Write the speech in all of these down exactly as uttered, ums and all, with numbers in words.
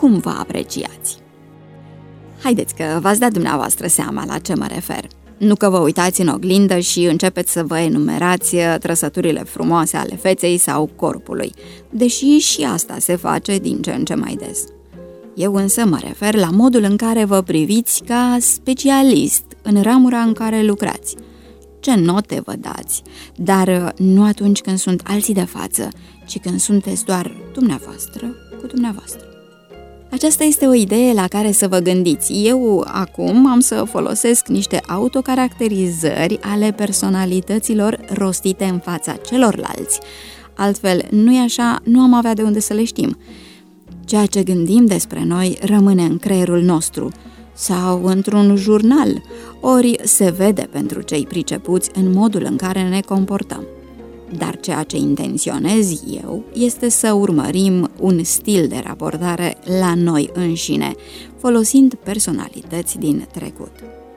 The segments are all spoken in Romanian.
cum vă apreciați? Haideți că v-ați dat dumneavoastră seama la ce mă refer. Nu că vă uitați în oglindă și începeți să vă enumerați trăsăturile frumoase ale feței sau corpului, deși și asta se face din ce în ce mai des. Eu însă mă refer la modul în care vă priviți ca specialist în ramura în care lucrați. Ce note vă dați, dar nu atunci când sunt alții de față, ci când sunteți doar dumneavoastră cu dumneavoastră. Aceasta este o idee la care să vă gândiți. Eu acum am să folosesc niște autocaracterizări ale personalităților rostite în fața celorlalți. Altfel, nu-i așa, nu am avea de unde să le știm. Ceea ce gândim despre noi rămâne în creierul nostru sau într-un jurnal, ori se vede pentru cei pricepuți în modul în care ne comportăm. Dar ceea ce intenționez eu este să urmărim un stil de raportare la noi înșine, folosind personalități din trecut.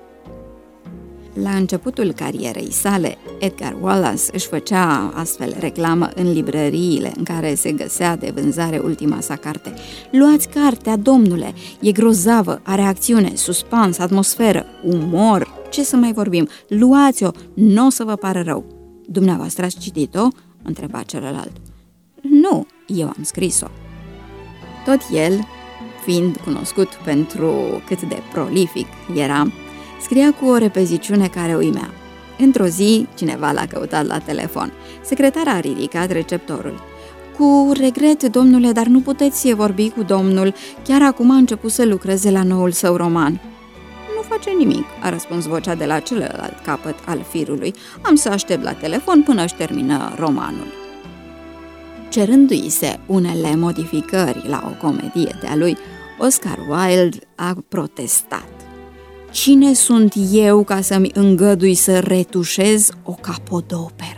La începutul carierei sale, Edgar Wallace își făcea astfel reclamă în librăriile în care se găsea de vânzare ultima sa carte. Luați cartea, domnule, e grozavă, are acțiune, suspans, atmosferă, umor, ce să mai vorbim, luați-o, nu o să vă pară rău. Dumneavoastră ați citit-o? Întreba celălalt. Nu, eu am scris-o. Tot el, fiind cunoscut pentru cât de prolific era, scria cu o repeziciune care uimea. Într-o zi, cineva l-a căutat la telefon. Secretara a ridicat receptorul. Cu regret, domnule, dar nu puteți vorbi cu domnul. Chiar acum a început să lucreze la noul său roman. Nu face nimic, a răspuns vocea de la celălalt capăt al firului. Am să aștept la telefon până își termină romanul. Cerându-i se unele modificări la o comedie de-a lui, Oscar Wilde a protestat. Cine sunt eu ca să-mi îngădui să retușez o capodoperă?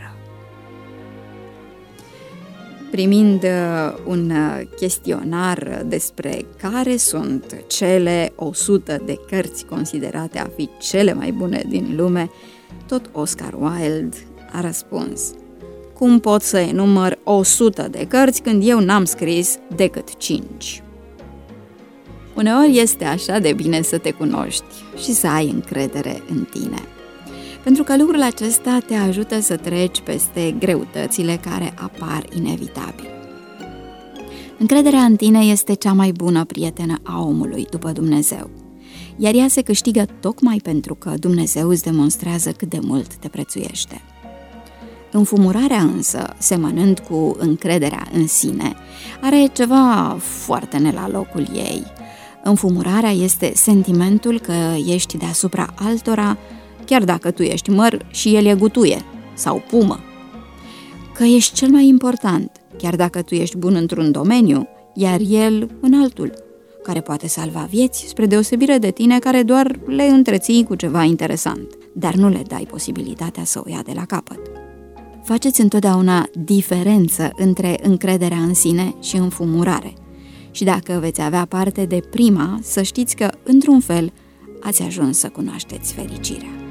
Primind un chestionar despre care sunt cele o sută de cărți considerate a fi cele mai bune din lume, tot Oscar Wilde a răspuns: cum pot să enumăr o sută de cărți când eu n-am scris decât cinci? Uneori este așa de bine să te cunoști și să ai încredere în tine, pentru că lucrul acesta te ajută să treci peste greutățile care apar inevitabil. Încrederea în tine este cea mai bună prietenă a omului după Dumnezeu, iar ea se câștigă tocmai pentru că Dumnezeu îți demonstrează cât de mult te prețuiește. Înfumurarea însă, semănând cu încrederea în sine, are ceva foarte ne la locul ei. Înfumurarea este sentimentul că ești deasupra altora, chiar dacă tu ești măr și el e gutuie sau pumă. Că ești cel mai important, chiar dacă tu ești bun într-un domeniu, iar el în altul, care poate salva vieți, spre deosebire de tine care doar le întreții cu ceva interesant, dar nu le dai posibilitatea să o ia de la capăt. Faceți întotdeauna diferență între încrederea în sine și înfumurare. Și dacă veți avea parte de prima, să știți că, într-un fel, ați ajuns să cunoașteți fericirea.